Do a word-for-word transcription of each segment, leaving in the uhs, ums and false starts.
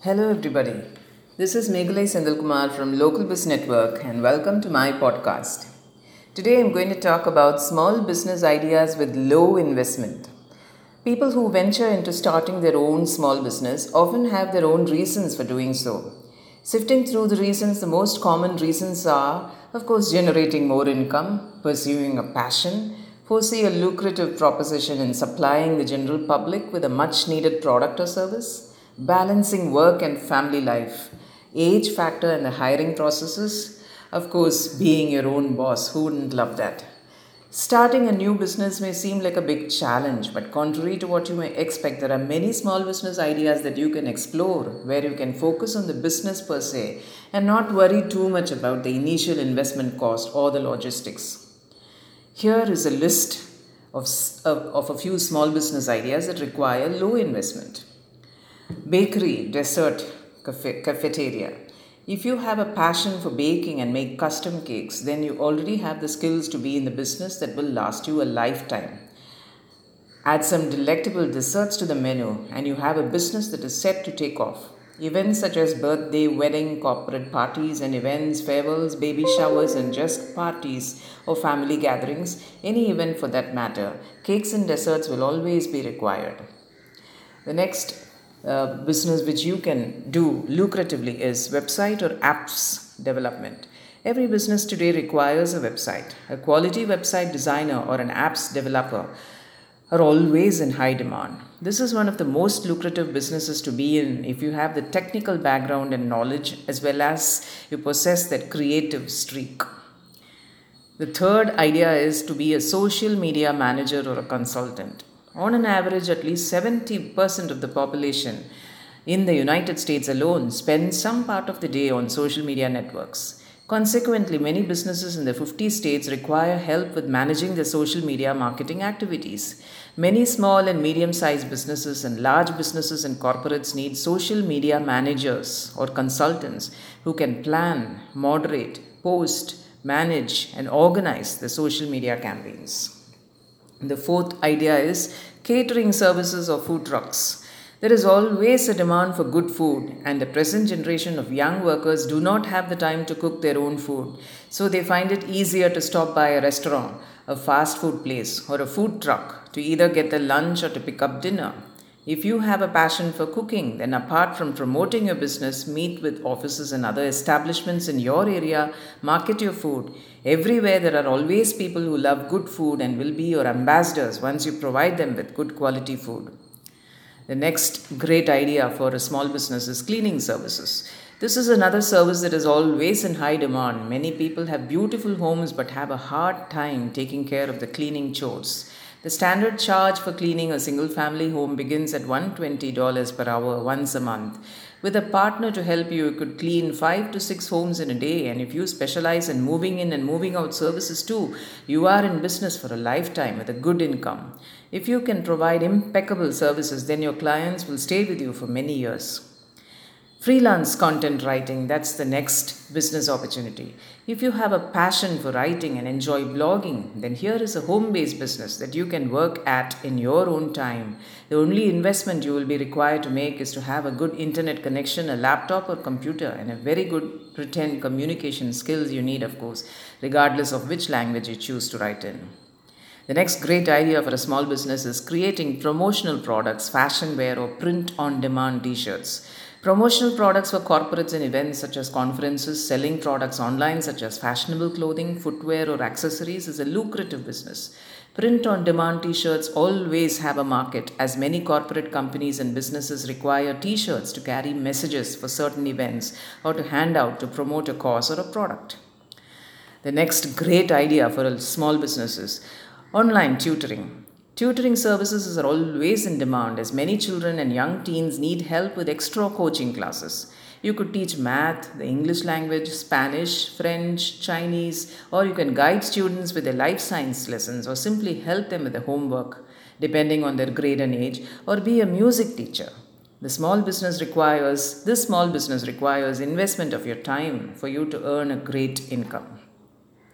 Hello, everybody. This is Meghalai Sendilkumar from Local Biz Network, and welcome to my podcast. Today, I'm going to talk about small business ideas with low investment. People who venture into starting their own small business often have their own reasons for doing so. Sifting through the reasons, the most common reasons are, of course, generating more income, pursuing a passion, foresee a lucrative proposition in supplying the general public with a much needed product or service, balancing work and family life, age factor in the hiring processes, of course, being your own boss. Who wouldn't love that? Starting a new business may seem like a big challenge, but contrary to what you may expect, there are many small business ideas that you can explore where you can focus on the business per se and not worry too much about the initial investment cost or the logistics. Here is a list of, of, of a few small business ideas that require low investment. Bakery, dessert, cafe, cafeteria. If you have a passion for baking and make custom cakes, then you already have the skills to be in the business that will last you a lifetime. Add some delectable desserts to the menu, and you have a business that is set to take off. Events such as birthday, wedding, corporate parties and events, farewells, baby showers, and just parties or family gatherings, any event for that matter, cakes and desserts will always be required. The next uh, business which you can do lucratively is website or apps development. Every business today requires a website. A quality website designer or an apps developer are always in high demand. This is one of the most lucrative businesses to be in if you have the technical background and knowledge as well as you possess that creative streak. The third idea is to be a social media manager or a consultant. On an average, at least seventy percent of the population in the United States alone spends some part of the day on social media networks. Consequently, many businesses in the fifty states require help with managing their social media marketing activities. Many small and medium-sized businesses and large businesses and corporates need social media managers or consultants who can plan, moderate, post, manage, and organize the social media campaigns. The fourth idea is catering services or food trucks. There is always a demand for good food, and the present generation of young workers do not have the time to cook their own food, so they find it easier to stop by a restaurant, a fast food place, or a food truck to either get their lunch or to pick up dinner. If you have a passion for cooking, then apart from promoting your business, meet with offices and other establishments in your area, market your food. Everywhere there are always people who love good food and will be your ambassadors once you provide them with good quality food. The next great idea for a small business is cleaning services. This is another service that is always in high demand. Many people have beautiful homes but have a hard time taking care of the cleaning chores. The standard charge for cleaning a single family home begins at one hundred twenty dollars per hour once a month. With a partner to help you, you could clean five to six homes in a day, and if you specialize in moving in and moving out services too, you are in business for a lifetime with a good income. If you can provide impeccable services, then your clients will stay with you for many years. Freelance content writing, that's the next business opportunity. If you have a passion for writing and enjoy blogging, then here is a home-based business that you can work at in your own time. The only investment you will be required to make is to have a good internet connection, a laptop or computer, and a very good written communication skills you need, of course, regardless of which language you choose to write in. The next great idea for a small business is creating promotional products, fashion wear, or print-on-demand t-shirts. Promotional products for corporates and events such as conferences, selling products online such as fashionable clothing, footwear, or accessories is a lucrative business. Print-on-demand t-shirts always have a market as many corporate companies and businesses require t-shirts to carry messages for certain events or to hand out to promote a cause or a product. The next great idea for a small business is online tutoring. Tutoring services are always in demand as many children and young teens need help with extra coaching classes. You could teach math, the English language, Spanish, French, Chinese, or you can guide students with their life science lessons or simply help them with their homework, depending on their grade and age, or be a music teacher. The small business requires, this small business requires investment of your time for you to earn a great income.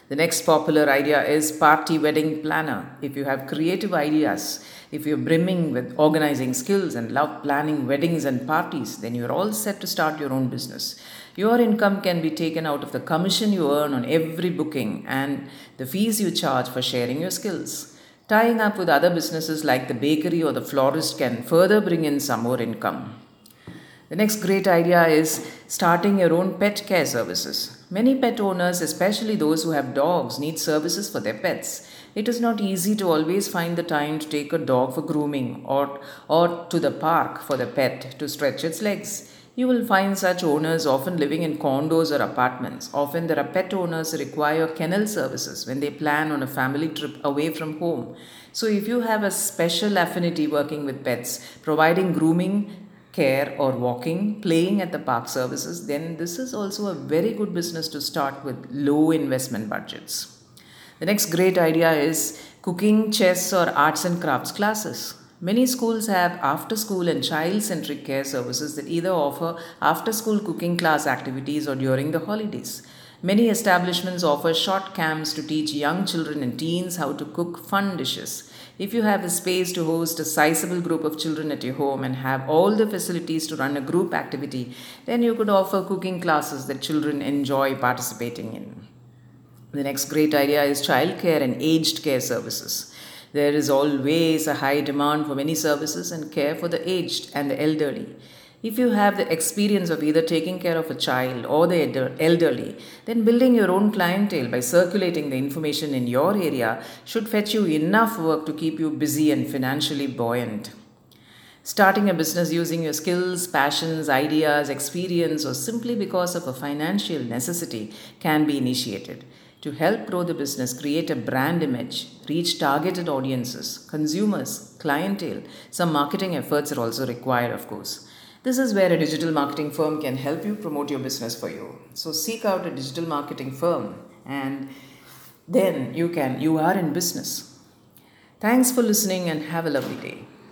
The next popular idea is party wedding planner. If you have creative ideas, if you're brimming with organizing skills and love planning weddings and parties, then you're all set to start your own business. Your income can be taken out of the commission you earn on every booking and the fees you charge for sharing your skills. Tying up with other businesses like the bakery or the florist can further bring in some more income. The next great idea is starting your own pet care services. Many pet owners, especially those who have dogs, need services for their pets. It is not easy to always find the time to take a dog for grooming or, or to the park for the pet to stretch its legs. You will find such owners often living in condos or apartments. Often there are pet owners who require kennel services when they plan on a family trip away from home. So if you have a special affinity working with pets, providing grooming, care or walking, playing at the park services, then this is also a very good business to start with low investment budgets. The next great idea is cooking, chess or arts and crafts classes. Many schools have after school and child centric care services that either offer after school cooking class activities or during the holidays. Many establishments offer short camps to teach young children and teens how to cook fun dishes. If you have a space to host a sizable group of children at your home and have all the facilities to run a group activity, then you could offer cooking classes that children enjoy participating in. The next great idea is childcare and aged care services. There is always a high demand for many services and care for the aged and the elderly. If you have the experience of either taking care of a child or the elderly, then building your own clientele by circulating the information in your area should fetch you enough work to keep you busy and financially buoyant. Starting a business using your skills, passions, ideas, experience, or simply because of a financial necessity can be initiated. To help grow the business, create a brand image, reach targeted audiences, consumers, clientele, some marketing efforts are also required, of course. This is where a digital marketing firm can help you promote your business for you. So seek out a digital marketing firm and then you can you are in business. Thanks for listening and have a lovely day.